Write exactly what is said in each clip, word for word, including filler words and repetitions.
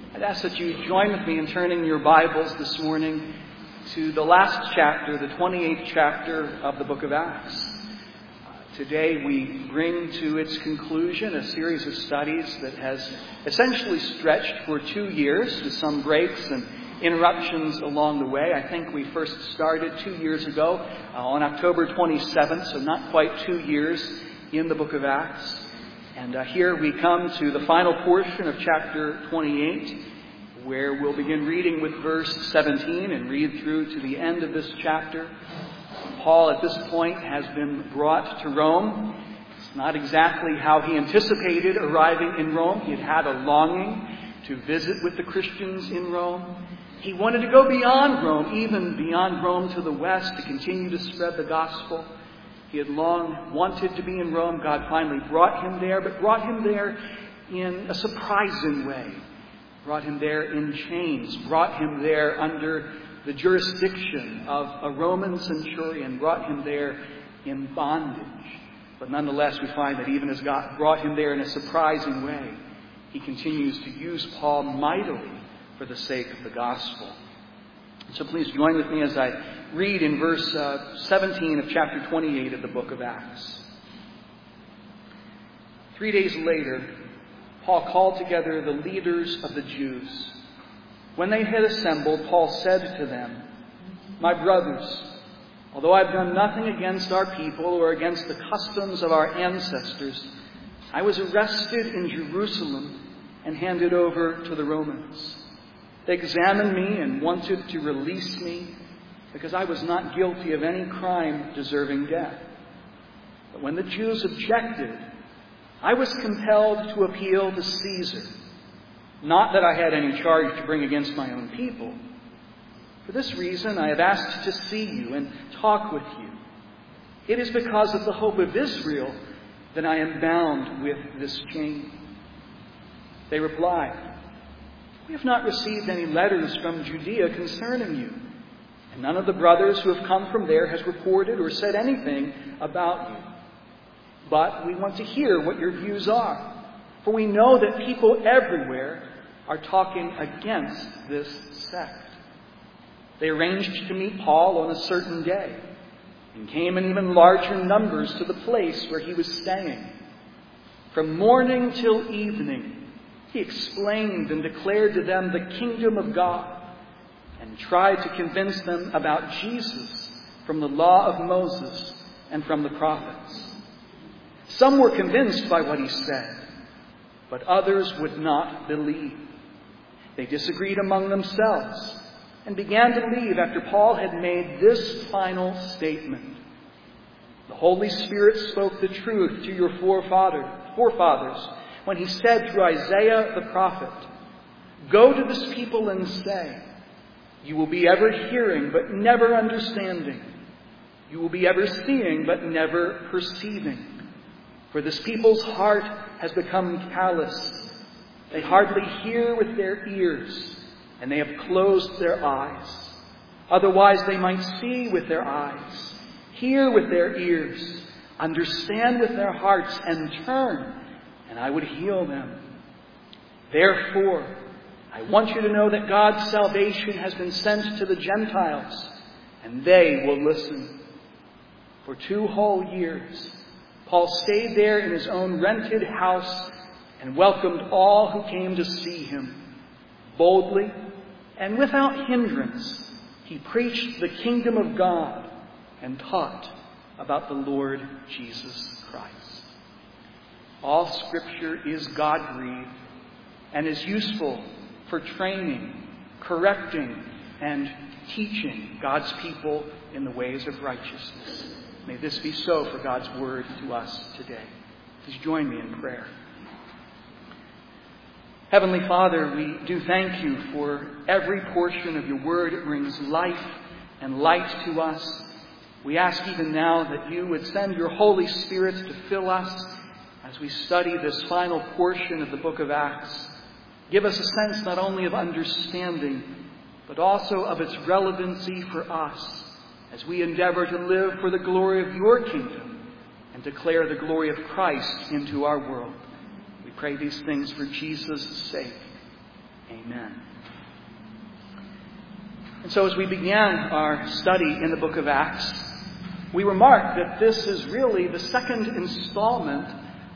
I'd ask that you join with me in turning your Bibles this morning to the last chapter, the twenty-eighth chapter of the book of Acts. Uh, today we bring to its conclusion a series of studies that has essentially stretched for two years with some breaks and interruptions along the way. I think we first started two years ago uh, on October twenty-seventh, so not quite two years in the book of Acts. And uh, here we come to the final portion of chapter twenty-eight, where we'll begin reading with verse seventeen and read through to the end of this chapter. Paul at this point has been brought to Rome. It's not exactly how he anticipated arriving in Rome. He had had a longing to visit with the Christians in Rome. He wanted to go beyond Rome, even beyond Rome to the west, to continue to spread the gospel. He had long wanted to be in Rome. God finally brought him there, but brought him there in a surprising way. Brought him there in chains. Brought him there under the jurisdiction of a Roman centurion. Brought him there in bondage. But nonetheless, we find that even as God brought him there in a surprising way, He continues to use Paul mightily for the sake of the gospel. So please join with me as I read in verse uh, seventeen of chapter twenty-eight of the book of Acts. Three days later, Paul called together the leaders of the Jews. When they had assembled, Paul said to them, "My brothers, although I've done nothing against our people or against the customs of our ancestors, I was arrested in Jerusalem and handed over to the Romans. They examined me and wanted to release me because I was not guilty of any crime deserving death. But when the Jews objected, I was compelled to appeal to Caesar. Not that I had any charge to bring against my own people. For this reason, I have asked to see you and talk with you. It is because of the hope of Israel that I am bound with this chain." They replied, "We have not received any letters from Judea concerning you, and none of the brothers who have come from there has reported or said anything about you. But we want to hear what your views are, for we know that people everywhere are talking against this sect." They arranged to meet Paul on a certain day, and came in even larger numbers to the place where he was staying. From morning till evening, he explained and declared to them the kingdom of God, and tried to convince them about Jesus from the law of Moses and from the prophets. Some were convinced by what he said, but others would not believe. They disagreed among themselves and began to leave after Paul had made this final statement: "The Holy Spirit spoke the truth to your forefather, forefathers when he said through Isaiah the prophet, 'Go to this people and say, you will be ever hearing but never understanding. You will be ever seeing but never perceiving. For this people's heart has become callous. They hardly hear with their ears, and they have closed their eyes. Otherwise they might see with their eyes, hear with their ears, understand with their hearts, and turn, and I would heal them. Therefore, I want you to know that God's salvation has been sent to the Gentiles, and they will listen." For two whole years, Paul stayed there in his own rented house and welcomed all who came to see him. Boldly and without hindrance, he preached the kingdom of God and taught about the Lord Jesus Christ. All Scripture is God-breathed and is useful for training, correcting, and teaching God's people in the ways of righteousness. May this be so for God's word to us today. Please join me in prayer. Heavenly Father, we do thank you for every portion of your word. It brings life and light to us. We ask even now that you would send your Holy Spirit to fill us as we study this final portion of the book of Acts. Give us a sense not only of understanding, but also of its relevancy for us as we endeavor to live for the glory of your kingdom and declare the glory of Christ into our world. We pray these things for Jesus' sake. Amen. And so as we began our study in the book of Acts, we remarked that this is really the second installment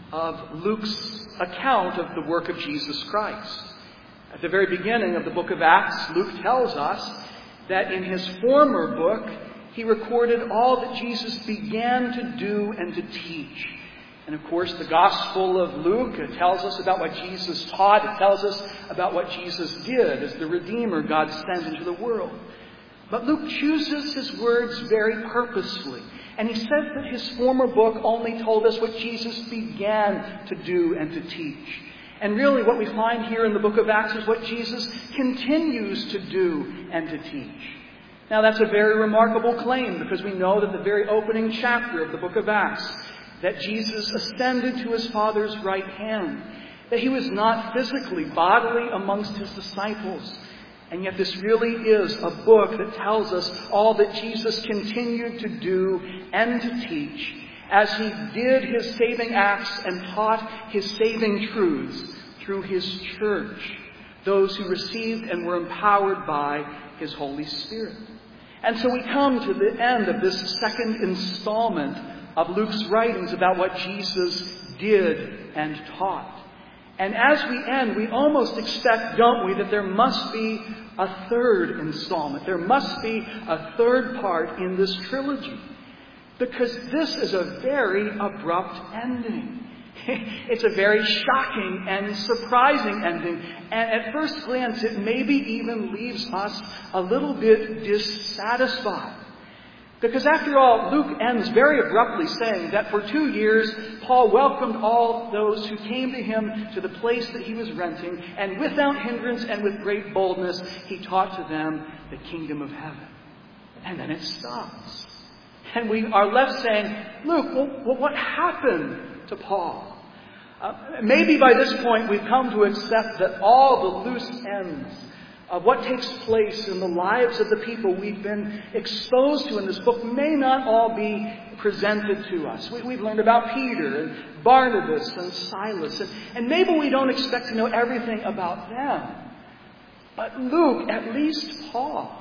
of Luke's account of the work of Jesus Christ. At the very beginning of the book of Acts, Luke tells us that in his former book, he recorded all that Jesus began to do and to teach. And of course, the Gospel of Luke tells us about what Jesus taught. It tells us about what Jesus did as the Redeemer God sent into the world. But Luke chooses his words very purposefully. And he says that his former book only told us what Jesus began to do and to teach. And really what we find here in the book of Acts is what Jesus continues to do and to teach. Now that's a very remarkable claim, because we know that the very opening chapter of the book of Acts, that Jesus ascended to his Father's right hand, that he was not physically, bodily amongst his disciples. And yet this really is a book that tells us all that Jesus continued to do and to teach as he did his saving acts and taught his saving truths through his church, those who received and were empowered by his Holy Spirit. And so we come to the end of this second installment of Luke's writings about what Jesus did and taught. And as we end, we almost expect, don't we, that there must be a third installment. There must be a third part in this trilogy. Because this is a very abrupt ending. It's a very shocking and surprising ending. And at first glance, it maybe even leaves us a little bit dissatisfied. Because after all, Luke ends very abruptly saying that for two years, Paul welcomed all those who came to him to the place that he was renting, and without hindrance and with great boldness, he taught to them the kingdom of heaven. And then it stops. And we are left saying, Luke, well, what happened to Paul? Uh, maybe by this point we've come to accept that all the loose ends of what takes place in the lives of the people we've been exposed to in this book may not all be presented to us. We, we've learned about Peter and Barnabas and Silas, and, and maybe we don't expect to know everything about them. But Luke, at least Paul,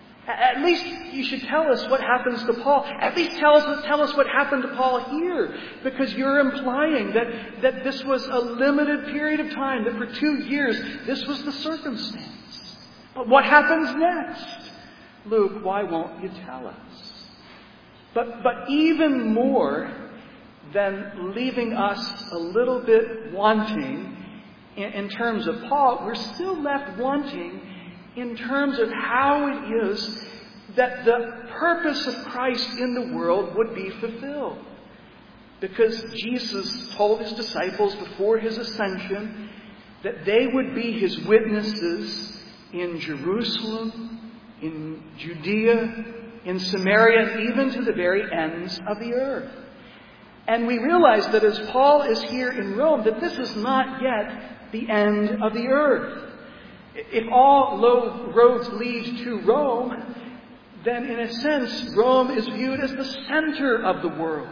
at least you should tell us what happens to Paul. At least tell us, tell us what happened to Paul here. Because you're implying that, that this was a limited period of time, that for two years this was the circumstance. But what happens next? Luke, why won't you tell us? But, but even more than leaving us a little bit wanting in, in terms of Paul, we're still left wanting in terms of how it is that the purpose of Christ in the world would be fulfilled. Because Jesus told his disciples before his ascension that they would be his witnesses in Jerusalem, in Judea, in Samaria, and even to the very ends of the earth. And we realize that as Paul is here in Rome, that this is not yet the end of the earth. If all roads lead to Rome, then in a sense, Rome is viewed as the center of the world.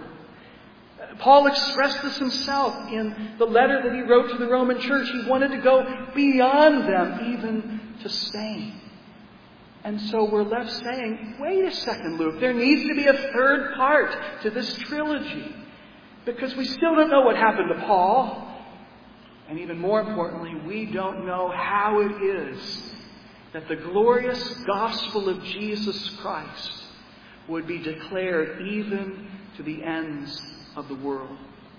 Paul expressed this himself in the letter that he wrote to the Roman church. He wanted to go beyond them, even to Spain. And so we're left saying, wait a second, Luke, there needs to be a third part to this trilogy. Because we still don't know what happened to Paul. And even more importantly, we don't know how it is that the glorious gospel of Jesus Christ would be declared even to the ends of the world.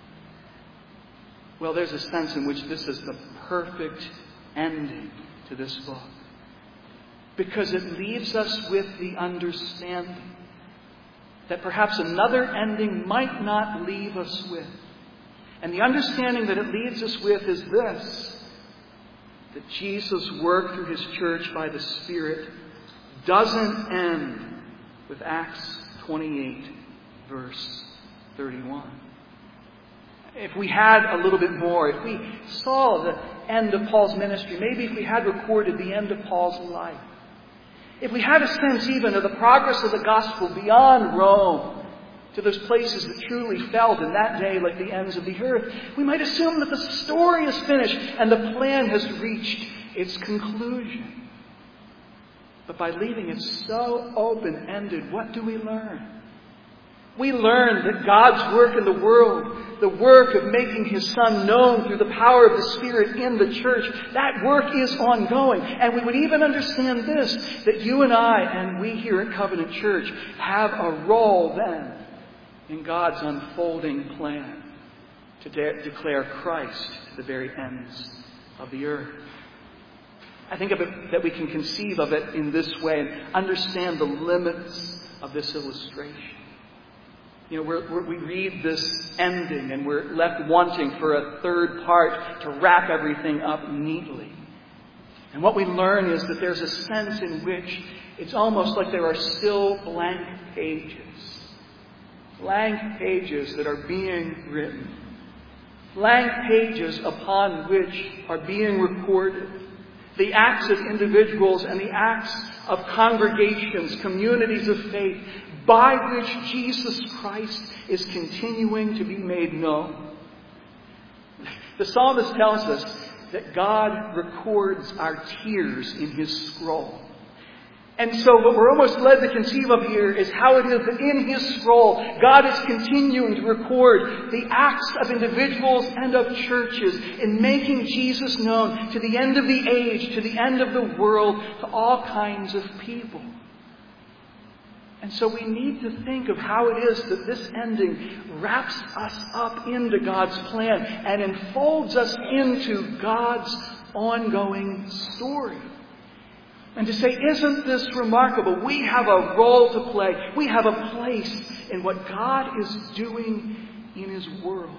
Well, there's a sense in which this is the perfect ending to this book. Because it leaves us with the understanding that perhaps another ending might not leave us with. And the understanding that it leads us with is this: that Jesus' work through his church by the Spirit doesn't end with Acts twenty-eight, verse thirty-one. If we had a little bit more, if we saw the end of Paul's ministry, maybe if we had recorded the end of Paul's life, if we had a sense even of the progress of the gospel beyond Rome, to those places that truly felt in that day like the ends of the earth, we might assume that the story is finished and the plan has reached its conclusion. But by leaving it so open-ended, what do we learn? We learn that God's work in the world, the work of making His Son known through the power of the Spirit in the church, that work is ongoing. And we would even understand this, that you and I and we here at Covenant Church have a role then in God's unfolding plan to de- declare Christ to the very ends of the earth. I think of it that we can conceive of it in this way and understand the limits of this illustration. You know, we're, we're, we read this ending and we're left wanting for a third part to wrap everything up neatly. And what we learn is that there's a sense in which it's almost like there are still blank pages. Blank pages that are being written. Blank pages upon which are being recorded the acts of individuals and the acts of congregations, communities of faith, by which Jesus Christ is continuing to be made known. The psalmist tells us that God records our tears in His scroll. And so what we're almost led to conceive of here is how it is that in His scroll, God is continuing to record the acts of individuals and of churches in making Jesus known to the end of the age, to the end of the world, to all kinds of people. And so we need to think of how it is that this ending wraps us up into God's plan and enfolds us into God's ongoing story. And to say, isn't this remarkable? We have a role to play. We have a place in what God is doing in His world.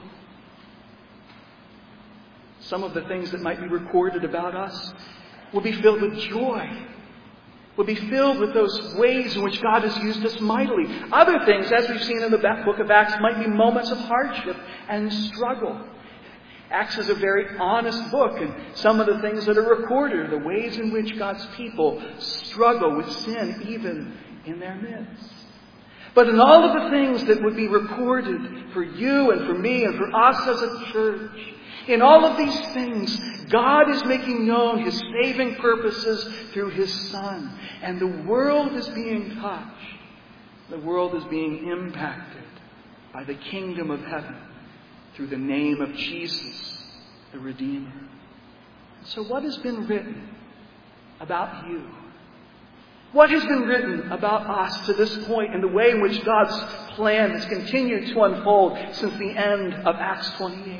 Some of the things that might be recorded about us will be filled with joy. Will be filled with those ways in which God has used us mightily. Other things, as we've seen in the book of Acts, might be moments of hardship and struggle. Acts is a very honest book, and some of the things that are recorded are the ways in which God's people struggle with sin even in their midst. But in all of the things that would be recorded for you and for me and for us as a church, in all of these things, God is making known His saving purposes through His Son. And the world is being touched. The world is being impacted by the kingdom of heaven through the name of Jesus, the Redeemer. So what has been written about you? What has been written about us to this point in the way in which God's plan has continued to unfold since the end of Acts twenty-eight?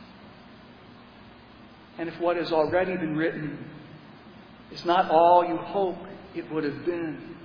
And if what has already been written is not all you hope it would have been,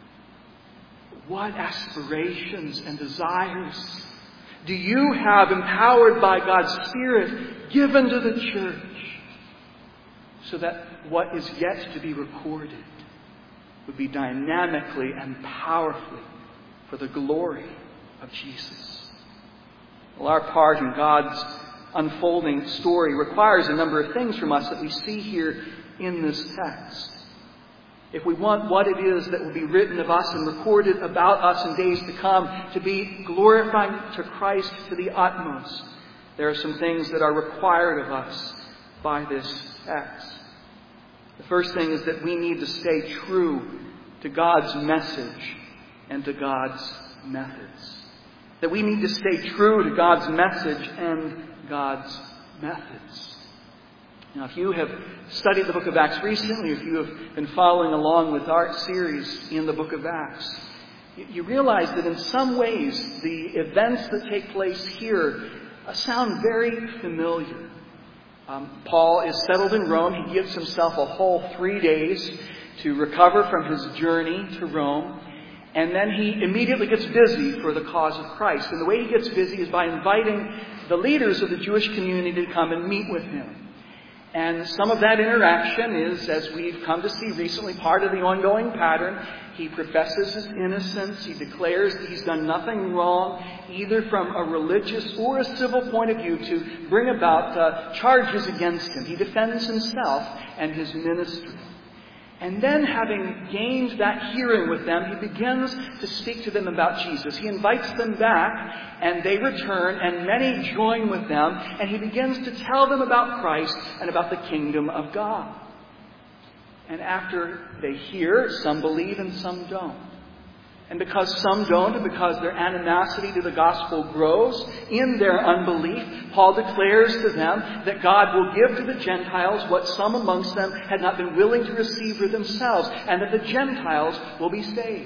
what aspirations and desires do you have, empowered by God's Spirit, given to the church so that what is yet to be recorded would be dynamically and powerfully for the glory of Jesus? Well, our part in God's unfolding story requires a number of things from us that we see here in this text. If we want what it is that will be written of us and recorded about us in days to come to be glorifying to Christ to the utmost, there are some things that are required of us by this text. The first thing is that we need to stay true to God's message and to God's methods. That we need to stay true to God's message and God's methods. Now, if you have studied the book of Acts recently, if you have been following along with our series in the book of Acts, you realize that in some ways the events that take place here sound very familiar. Um, Paul is settled in Rome. He gives himself a whole three days to recover from his journey to Rome. And then he immediately gets busy for the cause of Christ. And the way he gets busy is by inviting the leaders of the Jewish community to come and meet with him. And some of that interaction is, as we've come to see recently, part of the ongoing pattern. He professes his innocence. He declares that he's done nothing wrong, either from a religious or a civil point of view, to bring about uh, charges against him. He defends himself and his ministry. And then, having gained that hearing with them, he begins to speak to them about Jesus. He invites them back, and they return, and many join with them, and he begins to tell them about Christ and about the kingdom of God. And after they hear, some believe and some don't. And because some don't, and because their animosity to the gospel grows in their unbelief, Paul declares to them that God will give to the Gentiles what some amongst them had not been willing to receive for themselves, and that the Gentiles will be saved.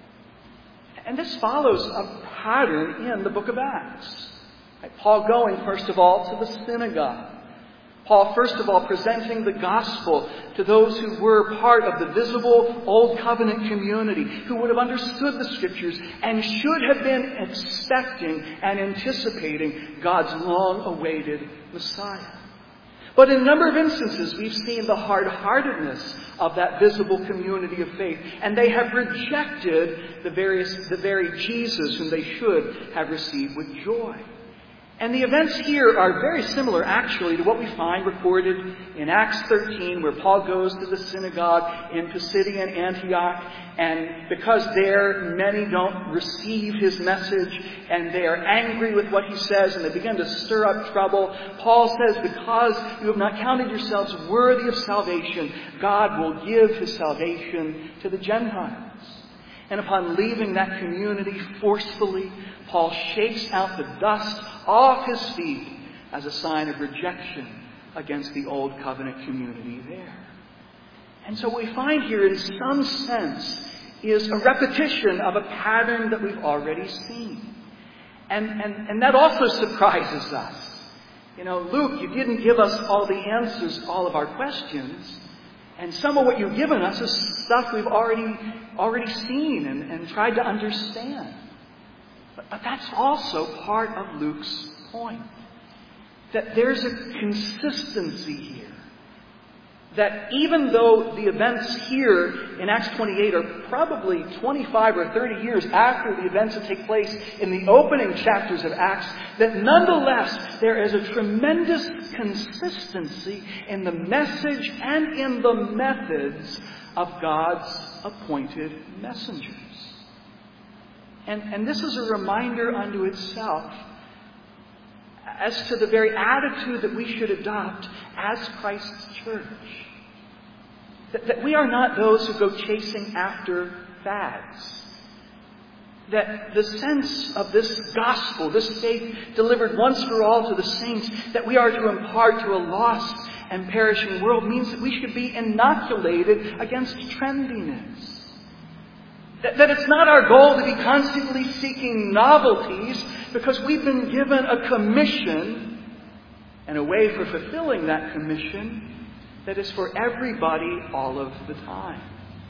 And this follows a pattern in the book of Acts. Paul going, first of all, to the synagogue. Paul, first of all, presenting the gospel to those who were part of the visible Old Covenant community, who would have understood the Scriptures and should have been expecting and anticipating God's long-awaited Messiah. But in a number of instances, we've seen the hard-heartedness of that visible community of faith, and they have rejected the, various, the very Jesus whom they should have received with joy. And the events here are very similar, actually, to what we find recorded in Acts thirteen, where Paul goes to the synagogue in Pisidian Antioch, and because there many don't receive his message, and they are angry with what he says, and they begin to stir up trouble, Paul says, because you have not counted yourselves worthy of salvation, God will give his salvation to the Gentiles. And upon leaving that community forcefully, Paul shakes out the dust off his feet as a sign of rejection against the Old Covenant community there. And so what we find here, in some sense, is a repetition of a pattern that we've already seen. And, and, and that also surprises us. You know, Luke, you didn't give us all the answers to all of our questions. And some of what you've given us is stuff we've already already seen and, and tried to understand. But, but that's also part of Luke's point. That there's a consistency here. That even though the events here in Acts twenty-eight are probably twenty-five or thirty years after the events that take place in the opening chapters of Acts, that nonetheless there is a tremendous consistency in the message and in the methods of God's appointed messengers. And, and this is a reminder unto itself as to the very attitude that we should adopt as Christ's church. That, that we are not those who go chasing after fads. That the sense of this gospel, this faith delivered once for all to the saints, that we are to impart to a lost and perishing world, means that we should be inoculated against trendiness. That, that it's not our goal to be constantly seeking novelties, because we've been given a commission and a way for fulfilling that commission that is for everybody all of the time.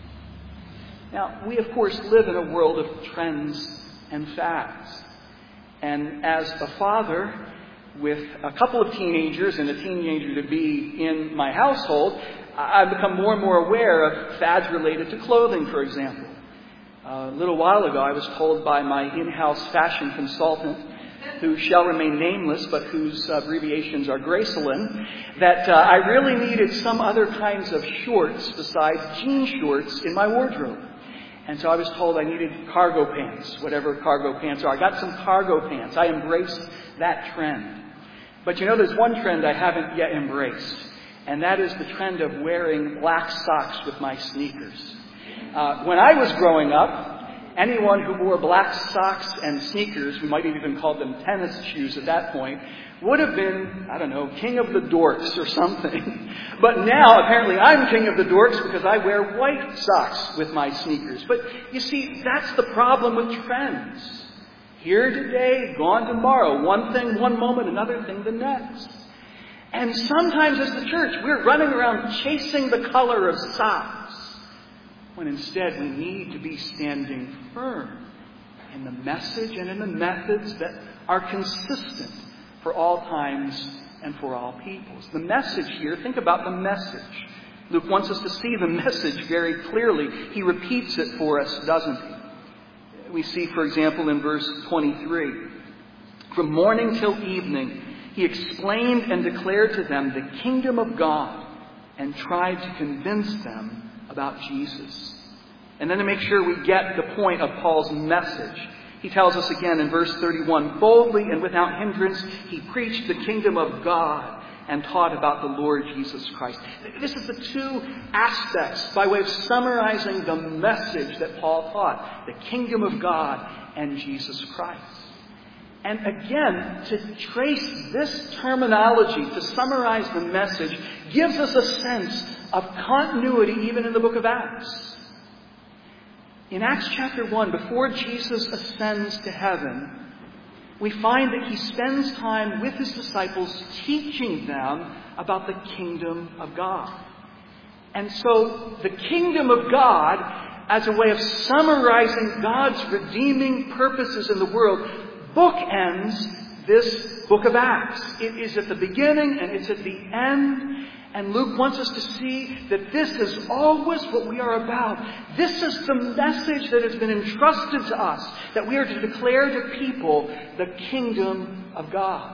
Now, we of course live in a world of trends and fads. And as a father with a couple of teenagers and a teenager to be in my household, I've become more and more aware of fads related to clothing, for example. Uh, a little while ago, I was told by my in-house fashion consultant, who shall remain nameless, but whose abbreviations are Gracelyn, that uh, I really needed some other kinds of shorts besides jean shorts in my wardrobe. And so I was told I needed cargo pants, whatever cargo pants are. I got some cargo pants. I embraced that trend. But you know, there's one trend I haven't yet embraced, and that is the trend of wearing black socks with my sneakers. Uh, when I was growing up, anyone who wore black socks and sneakers, we might have even called them tennis shoes at that point, would have been, I don't know, king of the dorks or something. But now, apparently, I'm king of the dorks because I wear white socks with my sneakers. But you see, that's the problem with trends. Here today, gone tomorrow. One thing one moment, another thing the next. And sometimes as the church, we're running around chasing the color of socks, when instead we need to be standing firm in the message and in the methods that are consistent for all times and for all peoples. The message here, think about the message. Luke wants us to see the message very clearly. He repeats it for us, doesn't he? We see, for example, in verse twenty-three, from morning till evening, he explained and declared to them the kingdom of God and tried to convince them about Jesus. And then to make sure we get the point of Paul's message, he tells us again in verse thirty-one, boldly and without hindrance, he preached the kingdom of God and taught about the Lord Jesus Christ. This is the two aspects by way of summarizing the message that Paul taught, the kingdom of God and Jesus Christ. And again, to trace this terminology, to summarize the message, gives us a sense of continuity even in the book of Acts. In Acts chapter one, before Jesus ascends to heaven, we find that he spends time with his disciples teaching them about the kingdom of God. And so the kingdom of God, as a way of summarizing God's redeeming purposes in the world, bookends this book of Acts. It is at the beginning and it's at the end. And Luke wants us to see that this is always what we are about. This is the message that has been entrusted to us, that we are to declare to people the kingdom of God.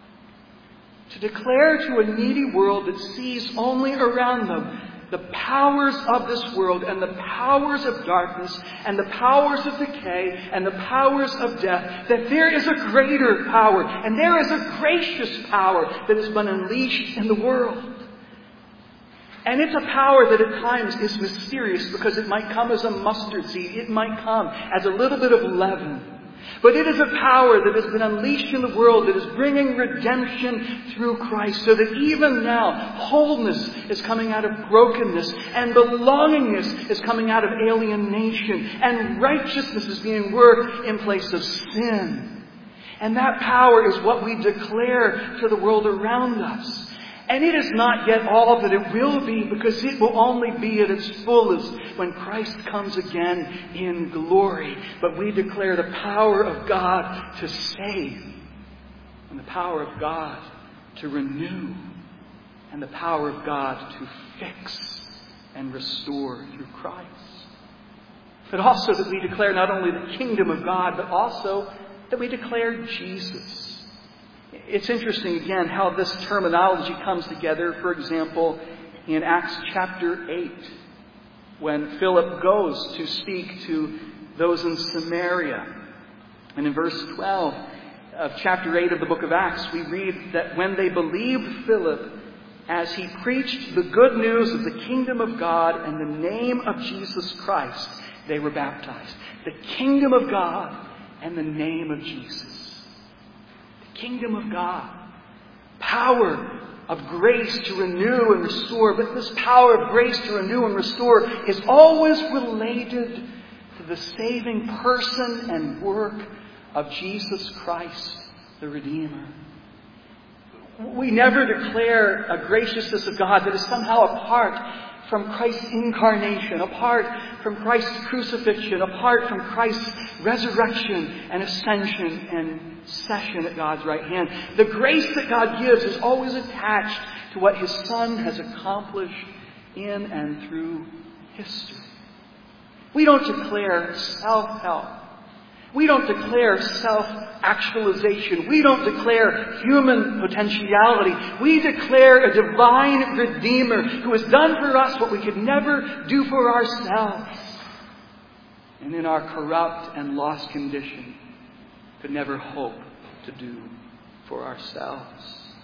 To declare to a needy world that sees only around them the powers of this world and the powers of darkness and the powers of decay and the powers of death, that there is a greater power and there is a gracious power that has been unleashed in the world. And it's a power that at times is mysterious because it might come as a mustard seed. It might come as a little bit of leaven. But it is a power that has been unleashed in the world that is bringing redemption through Christ, so that even now wholeness is coming out of brokenness and belongingness is coming out of alienation and righteousness is being worked in place of sin. And that power is what we declare to the world around us. And it is not yet all that it will be, because it will only be at its fullest when Christ comes again in glory. But we declare the power of God to save, and the power of God to renew, and the power of God to fix and restore through Christ. But also that we declare not only the kingdom of God, but also that we declare Jesus. It's interesting, again, how this terminology comes together. For example, in Acts chapter eight, when Philip goes to speak to those in Samaria. And in verse twelve of chapter eight of the book of Acts, we read that when they believed Philip as he preached the good news of the kingdom of God and the name of Jesus Christ, they were baptized. The kingdom of God and the name of Jesus. Kingdom of God. Power of grace to renew and restore. But this power of grace to renew and restore is always related to the saving person and work of Jesus Christ, the Redeemer. We never declare a graciousness of God that is somehow apart from Christ's incarnation, apart from Christ's crucifixion, apart from Christ's resurrection and ascension and session at God's right hand. The grace that God gives is always attached to what His Son has accomplished in and through history. We don't declare self-help. We don't declare self-actualization. We don't declare human potentiality. We declare a divine Redeemer who has done for us what we could never do for ourselves. And in our corrupt and lost condition, could never hope to do for ourselves.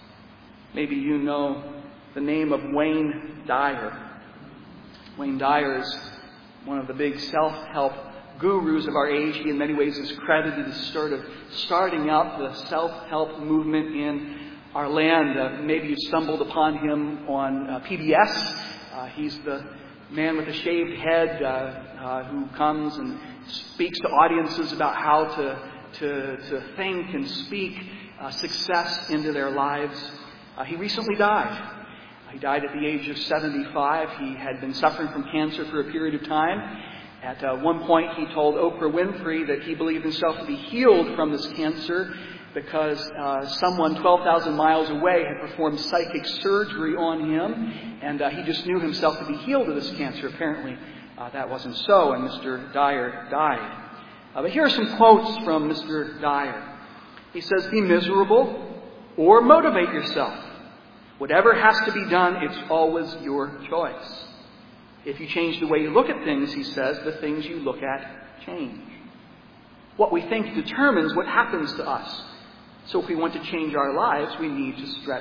Maybe you know the name of Wayne Dyer. Wayne Dyer is one of the big self-help gurus of our age. He in many ways is credited as sort of starting out the self-help movement in our land. Uh, maybe you stumbled upon him on uh, P B S. Uh, he's the man with the shaved head uh, uh, who comes and speaks to audiences about how to to, to think and speak uh, success into their lives. Uh, he recently died. He died at the age of seventy-five. He had been suffering from cancer for a period of time. At uh, one point, he told Oprah Winfrey that he believed himself to be healed from this cancer because uh, someone twelve thousand miles away had performed psychic surgery on him, and uh, he just knew himself to be healed of this cancer. Apparently, uh, that wasn't so, and Mister Dyer died. Uh, but here are some quotes from Mister Dyer. He says, "Be miserable or motivate yourself. Whatever has to be done, it's always your choice. If you change the way you look at things," he says, "the things you look at change. What we think determines what happens to us. So if we want to change our lives, we need to stretch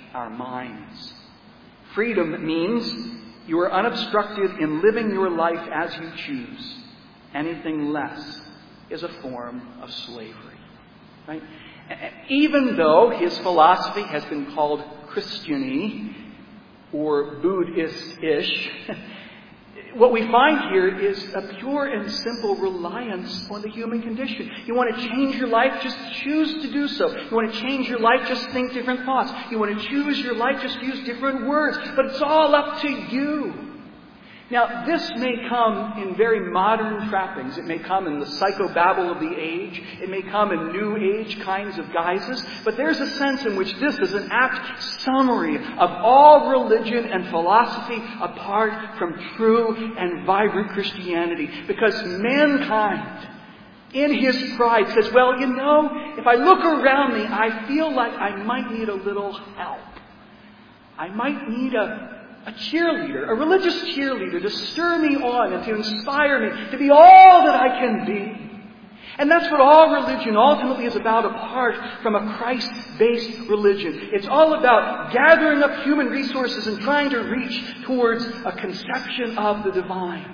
our minds. Freedom means you are unobstructed in living your life as you choose. Anything less is a form of slavery. Right? Even though his philosophy has been called Christian-y or Buddhist-ish, what we find here is a pure and simple reliance on the human condition. You want to change your life? Just choose to do so. You want to change your life? Just think different thoughts. You want to choose your life? Just use different words. But it's all up to you. Now, this may come in very modern trappings. It may come in the psychobabble of the age. It may come in New Age kinds of guises. But there's a sense in which this is an apt summary of all religion and philosophy apart from true and vibrant Christianity. Because mankind, in his pride, says, well, you know, if I look around me, I feel like I might need a little help. I might need a A cheerleader, a religious cheerleader to stir me on and to inspire me to be all that I can be. And that's what all religion ultimately is about, apart from a Christ-based religion. It's all about gathering up human resources and trying to reach towards a conception of the divine.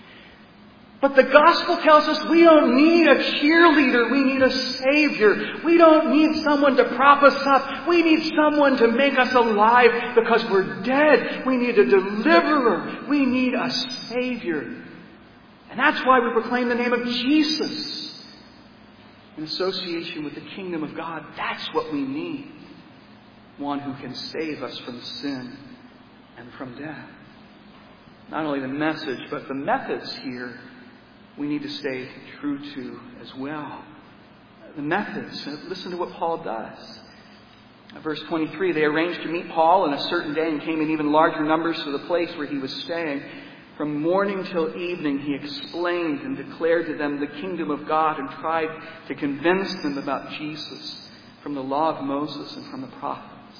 But the gospel tells us we don't need a cheerleader. We need a Savior. We don't need someone to prop us up. We need someone to make us alive because we're dead. We need a deliverer. We need a Savior. And that's why we proclaim the name of Jesus in association with the kingdom of God. That's what we need. One who can save us from sin and from death. Not only the message, but the methods here we need to stay true to as well. The methods. Listen to what Paul does. Verse twenty-three, they arranged to meet Paul on a certain day and came in even larger numbers to the place where he was staying. From morning till evening, he explained and declared to them the kingdom of God and tried to convince them about Jesus from the law of Moses and from the prophets.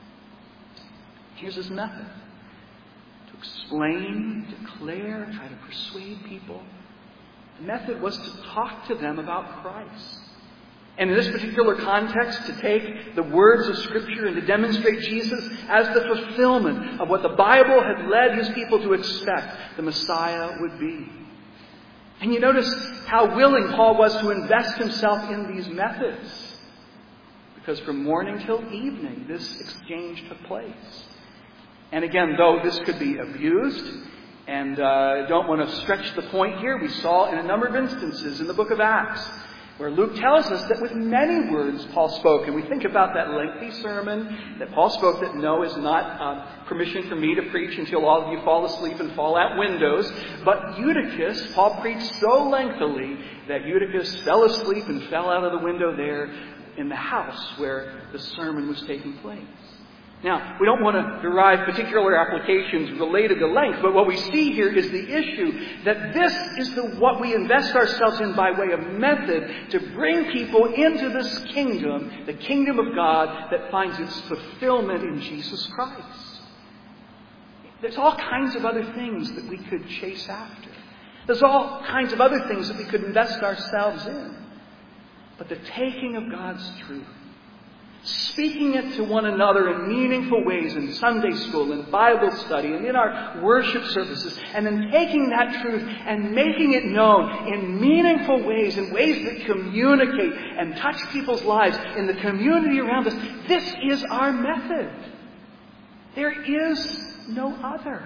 Here's his method. To explain, declare, try to persuade people. The method was to talk to them about Christ. And in this particular context, to take the words of Scripture and to demonstrate Jesus as the fulfillment of what the Bible had led his people to expect the Messiah would be. And you notice how willing Paul was to invest himself in these methods. Because from morning till evening, this exchange took place. And again, though this could be abused, and I uh, don't want to stretch the point here. We saw in a number of instances in the book of Acts where Luke tells us that with many words Paul spoke. And we think about that lengthy sermon that Paul spoke that no is not uh, permission for me to preach until all of you fall asleep and fall out windows. But Eutychus, Paul preached so lengthily that Eutychus fell asleep and fell out of the window there in the house where the sermon was taking place. Now, we don't want to derive particular applications related to length, but what we see here is the issue that this is the what we invest ourselves in by way of method to bring people into this kingdom, the kingdom of God that finds its fulfillment in Jesus Christ. There's all kinds of other things that we could chase after. There's all kinds of other things that we could invest ourselves in. But the taking of God's truth, speaking it to one another in meaningful ways in Sunday school and Bible study and in our worship services, and then taking that truth and making it known in meaningful ways, in ways that communicate and touch people's lives in the community around us. This is our method. There is no other.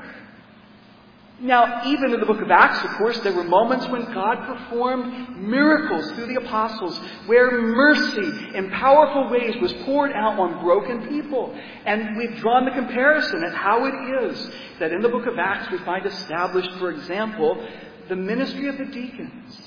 Now, even in the book of Acts, of course, there were moments when God performed miracles through the apostles, where mercy in powerful ways was poured out on broken people. And we've drawn the comparison at how it is that in the book of Acts we find established, for example, the ministry of the deacons.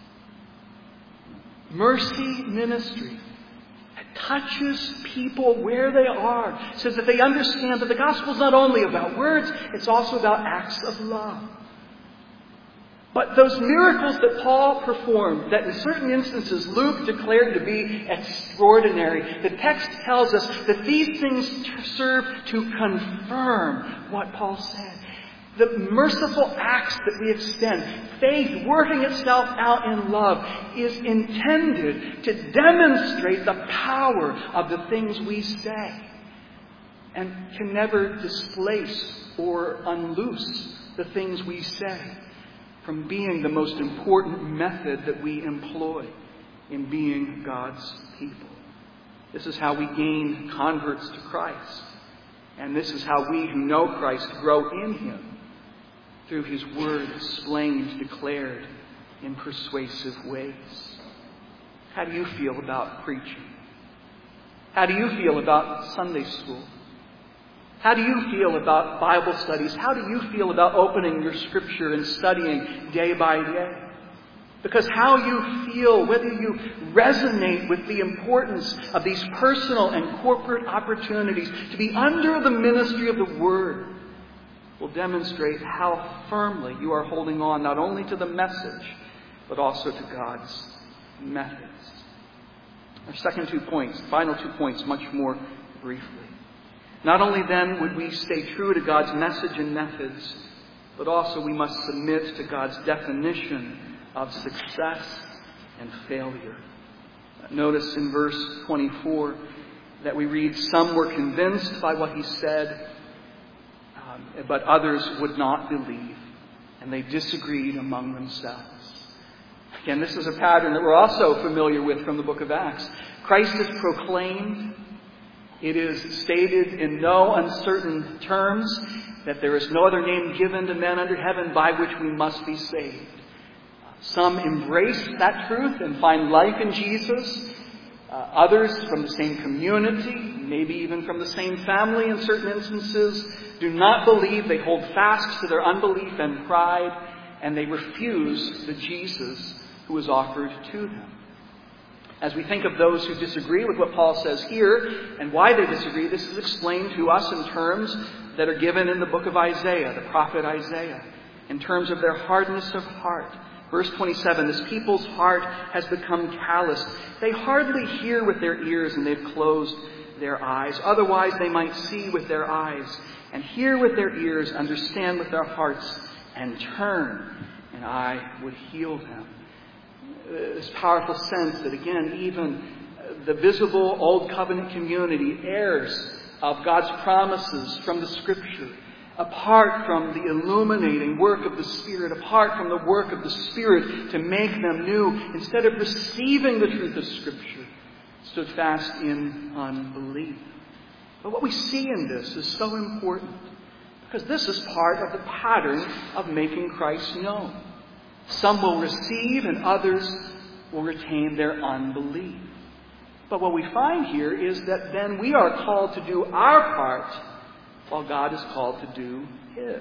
Mercy ministry. Touches people where they are so that they understand that the gospel is not only about words, it's also about acts of love. But those miracles that Paul performed, that in certain instances Luke declared to be extraordinary, the text tells us that these things serve to confirm what Paul said. The merciful acts that we extend, faith working itself out in love, is intended to demonstrate the power of the things we say. and can never displace or unloose the things we say from being the most important method that we employ in being God's people. This is how we gain converts to Christ. And this is how we who know Christ grow in Him through His Word explained, declared in persuasive ways. How do you feel about preaching? How do you feel about Sunday school? How do you feel about Bible studies? How do you feel about opening your Scripture and studying day by day? Because how you feel, whether you resonate with the importance of these personal and corporate opportunities to be under the ministry of the Word, will demonstrate how firmly you are holding on not only to the message, but also to God's methods. Our second two points, final two points, much more briefly. Not only then would we stay true to God's message and methods, but also we must submit to God's definition of success and failure. Notice in verse twenty-four that we read, some were convinced by what he said, um, but others would not believe, and they disagreed among themselves. Again, this is a pattern that we're also familiar with from the book of Acts. Christ is proclaimed. It is stated in no uncertain terms that there is no other name given to men under heaven by which we must be saved. Some embrace that truth and find life in Jesus. Uh, others from the same community, maybe even from the same family in certain instances, do not believe. They hold fast to their unbelief and pride, and they refuse the Jesus who is offered to them. As we think of those who disagree with what Paul says here and why they disagree, this is explained to us in terms that are given in the book of Isaiah, the prophet Isaiah, in terms of their hardness of heart. Verse twenty-seven, this people's heart has become calloused. They hardly hear with their ears, and they've closed their eyes. Otherwise they might see with their eyes and hear with their ears, understand with their hearts, and turn, and I would heal them. This powerful sense that, again, even the visible Old Covenant community, heirs of God's promises from the Scripture, apart from the illuminating work of the Spirit, apart from the work of the Spirit to make them new, instead of receiving the truth of Scripture, stood fast in unbelief. But what we see in this is so important, because this is part of the pattern of making Christ known. Some will receive and others will retain their unbelief. But what we find here is that then we are called to do our part while God is called to do His.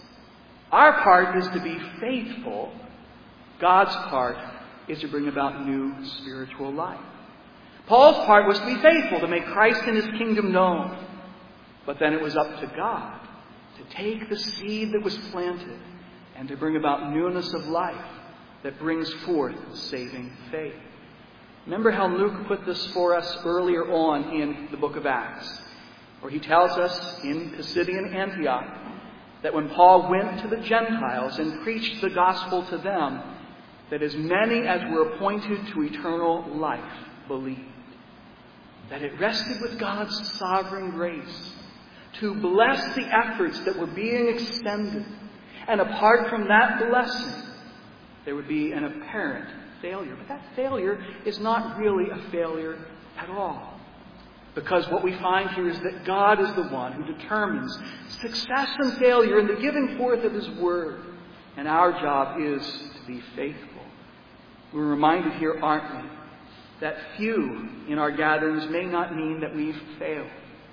Our part is to be faithful. God's part is to bring about new spiritual life. Paul's part was to be faithful, to make Christ and His kingdom known. But then it was up to God to take the seed that was planted and to bring about newness of life that brings forth saving faith. Remember how Luke put this for us earlier on in the book of Acts, where he tells us in Pisidian Antioch that when Paul went to the Gentiles and preached the gospel to them, that as many as were appointed to eternal life believed. That it rested with God's sovereign grace to bless the efforts that were being extended. And apart from that blessing, there would be an apparent failure. But that failure is not really a failure at all. Because what we find here is that God is the one who determines success and failure in the giving forth of His Word. And our job is to be faithful. We're reminded here, aren't we, that few in our gatherings may not mean that we've failed.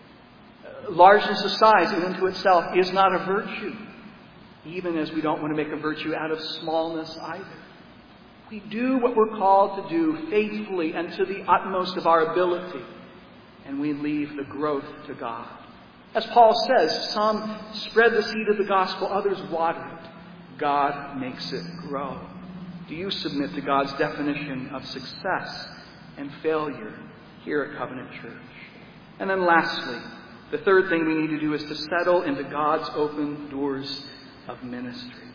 Largeness of size in and to itself is not a virtue. Even as we don't want to make a virtue out of smallness either. We do what we're called to do faithfully and to the utmost of our ability. And we leave the growth to God. As Paul says, some spread the seed of the gospel, others water it. God makes it grow. Do you submit to God's definition of success and failure here at Covenant Church? And then lastly, the third thing we need to do is to settle into God's open doors of ministry.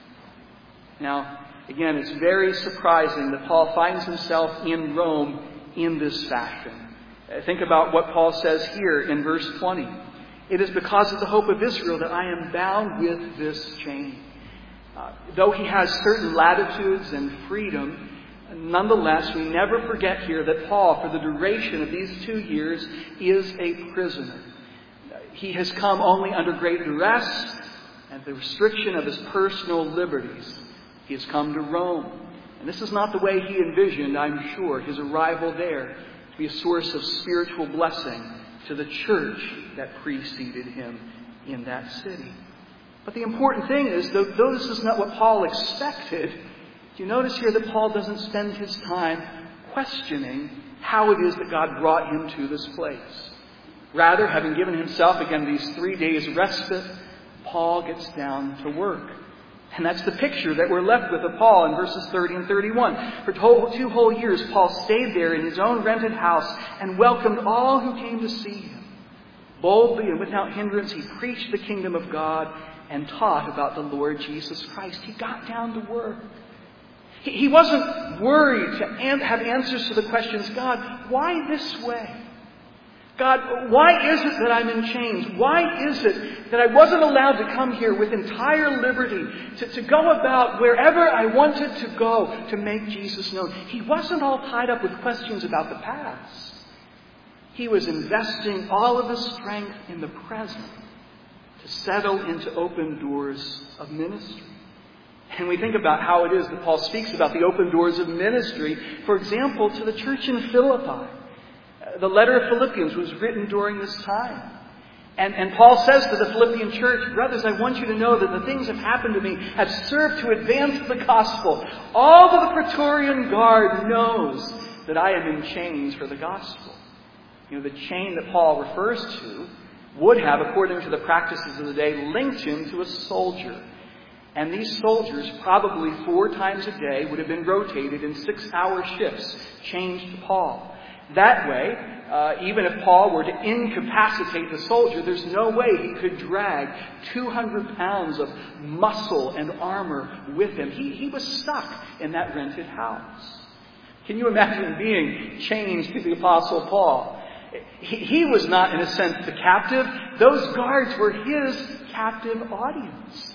Now, again, it's very surprising that Paul finds himself in Rome in this fashion. Think about what Paul says here in verse twenty. It is because of the hope of Israel that I am bound with this chain. Uh, though he has certain latitudes and freedom, nonetheless, we never forget here that Paul, for the duration of these two years, is a prisoner. He has come only under great duress and the restriction of his personal liberties. He has come to Rome. And this is not the way he envisioned, I'm sure, his arrival there to be a source of spiritual blessing to the church that preceded him in that city. But the important thing is, though, though this is not what Paul expected, you notice here that Paul doesn't spend his time questioning how it is that God brought him to this place. Rather, having given himself, again, these three days respite, Paul gets down to work. And that's the picture that we're left with of Paul in verses thirty and thirty-one. For two whole years, Paul stayed there in his own rented house and welcomed all who came to see him. Boldly and without hindrance, he preached the kingdom of God and taught about the Lord Jesus Christ. He got down to work. He wasn't worried to have answers to the questions, God, why this way? God, why is it that I'm in chains? Why is it that I wasn't allowed to come here with entire liberty to, to go about wherever I wanted to go to make Jesus known? He wasn't all tied up with questions about the past. He was investing all of his strength in the present to settle into open doors of ministry. And we think about how it is that Paul speaks about the open doors of ministry, for example, to the church in Philippi. The letter of Philippians was written during this time. And, and Paul says to the Philippian church, brothers, I want you to know that the things that have happened to me have served to advance the gospel. All of the Praetorian Guard knows that I am in chains for the gospel. You know, the chain that Paul refers to would have, according to the practices of the day, linked him to a soldier. And these soldiers, probably four times a day, would have been rotated in six-hour shifts, chained to Paul. That way, uh, even if Paul were to incapacitate the soldier, there's no way he could drag two hundred pounds of muscle and armor with him. He, he was stuck in that rented house. Can you imagine being chained to the Apostle Paul? He, he was not, in a sense, the captive. Those guards were his captive audience.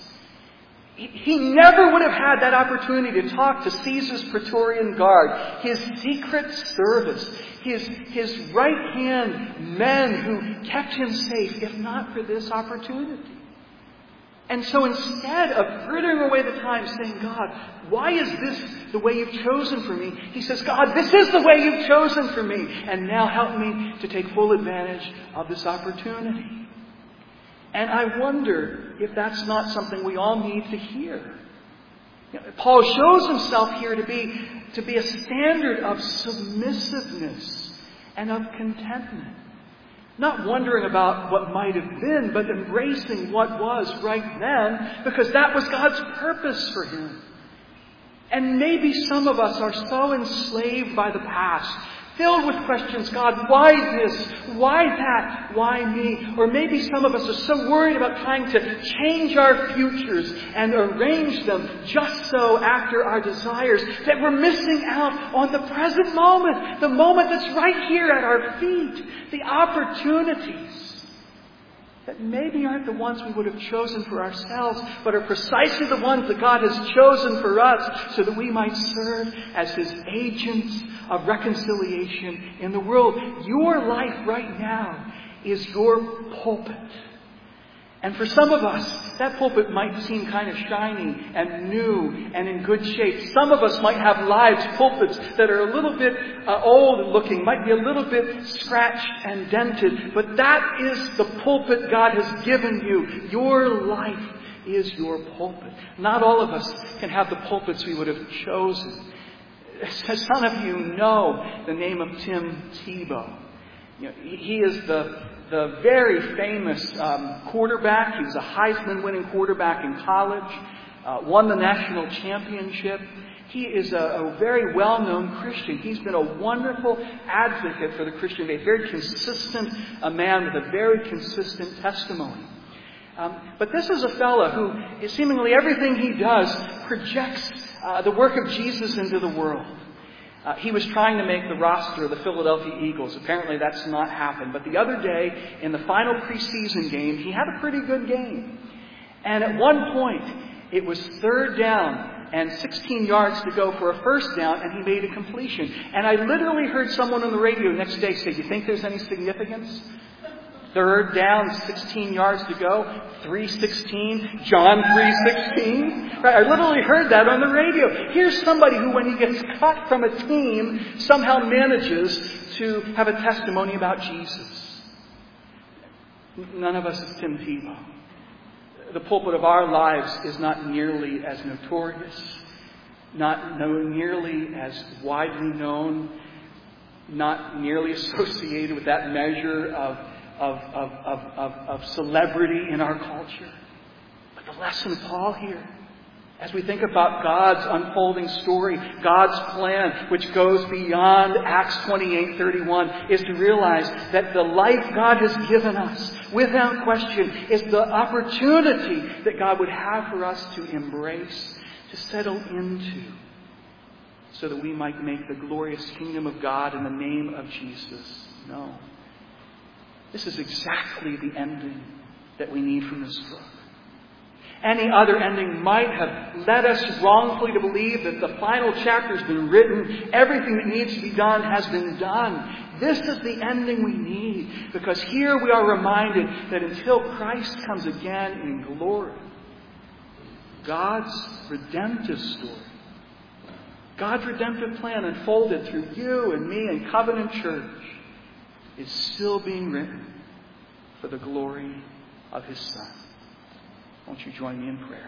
He never would have had that opportunity to talk to Caesar's Praetorian Guard, his secret service, his, his right-hand men who kept him safe, if not for this opportunity. And so instead of frittering away the time saying, God, why is this the way you've chosen for me? He says, God, this is the way you've chosen for me. And now help me to take full advantage of this opportunity. And I wonder if that's not something we all need to hear. You know, Paul shows himself here to be, to be a standard of submissiveness and of contentment. Not wondering about what might have been, but embracing what was right then, because that was God's purpose for him. And maybe some of us are so enslaved by the past, filled with questions, God, why this? Why that? Why me? Or maybe some of us are so worried about trying to change our futures and arrange them just so after our desires that we're missing out on the present moment, the moment that's right here at our feet, the opportunities that maybe aren't the ones we would have chosen for ourselves, but are precisely the ones that God has chosen for us so that we might serve as His agents of reconciliation in the world. Your life right now is your pulpit. And for some of us, that pulpit might seem kind of shiny and new and in good shape. Some of us might have lives, pulpits that are a little bit uh, old looking, might be a little bit scratched and dented. But that is the pulpit God has given you. Your life is your pulpit. Not all of us can have the pulpits we would have chosen. Some of you know the name of Tim Tebow. You know, he is the, the very famous um, quarterback. He was a Heisman-winning quarterback in college, uh, won the national championship. He is a, a very well-known Christian. He's been a wonderful advocate for the Christian faith, very consistent, a man with a very consistent testimony. Um, but this is a fellow who, seemingly everything he does projects uh, the work of Jesus into the world. Uh, he was trying to make the roster of the Philadelphia Eagles. Apparently that's not happened. But the other day, in the final preseason game, he had a pretty good game. And at one point, it was third down and sixteen yards to go for a first down, and he made a completion. And I literally heard someone on the radio the next day say, "Do you think there's any significance? Third down, sixteen yards to go, three sixteen, John three sixteen. Right? I literally heard that on the radio. Here's somebody who, when he gets cut from a team, somehow manages to have a testimony about Jesus. None of us is Tim Tebow. The pulpit of our lives is not nearly as notorious, not no, nearly as widely known, not nearly associated with that measure of Of, of, of, of, of celebrity in our culture. But the lesson of Paul here, as we think about God's unfolding story, God's plan, which goes beyond Acts twenty-eight thirty-one, is to realize that the life God has given us, without question, is the opportunity that God would have for us to embrace, to settle into, so that we might make the glorious kingdom of God in the name of Jesus known. This is exactly the ending that we need from this book. Any other ending might have led us wrongfully to believe that the final chapter has been written. Everything that needs to be done has been done. This is the ending we need, because here we are reminded that until Christ comes again in glory, God's redemptive story, God's redemptive plan unfolded through you and me and Covenant Church, is still being written for the glory of His Son. Won't you join me in prayer?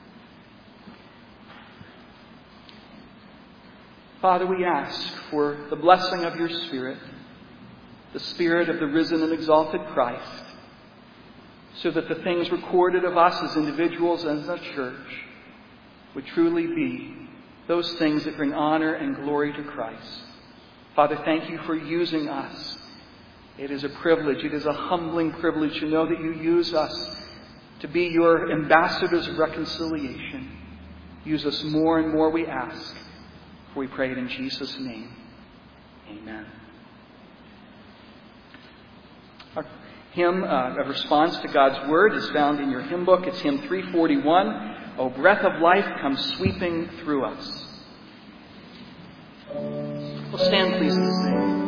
Father, we ask for the blessing of your Spirit, the Spirit of the risen and exalted Christ, so that the things recorded of us as individuals and as a church would truly be those things that bring honor and glory to Christ. Father, thank you for using us. It is a privilege, it is a humbling privilege to know that you use us to be your ambassadors of reconciliation. Use us more and more, we ask. For we pray it in Jesus' name. Amen. Our hymn uh, of response to God's Word is found in your hymn book. It's hymn three forty-one. O breath of life, come sweeping through us. Well, stand please to sing.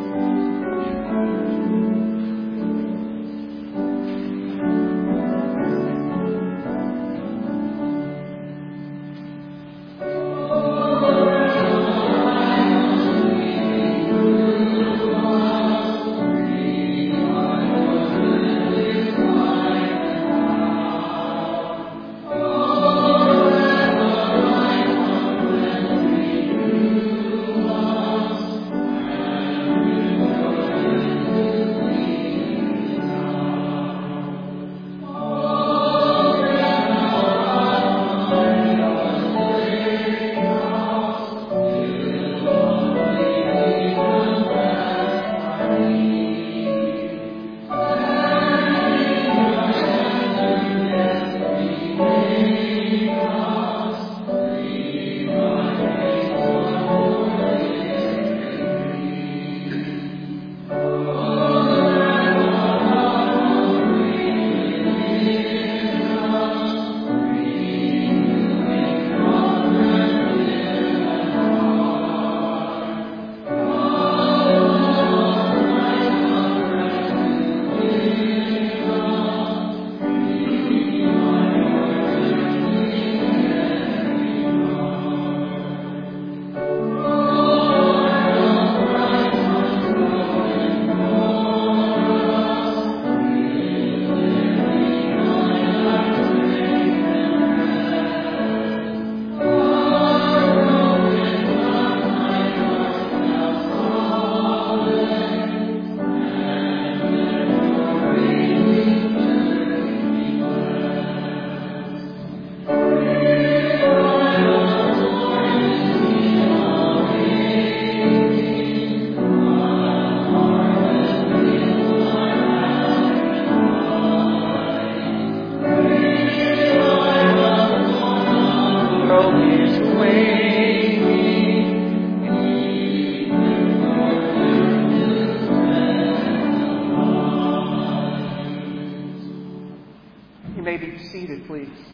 seated, please.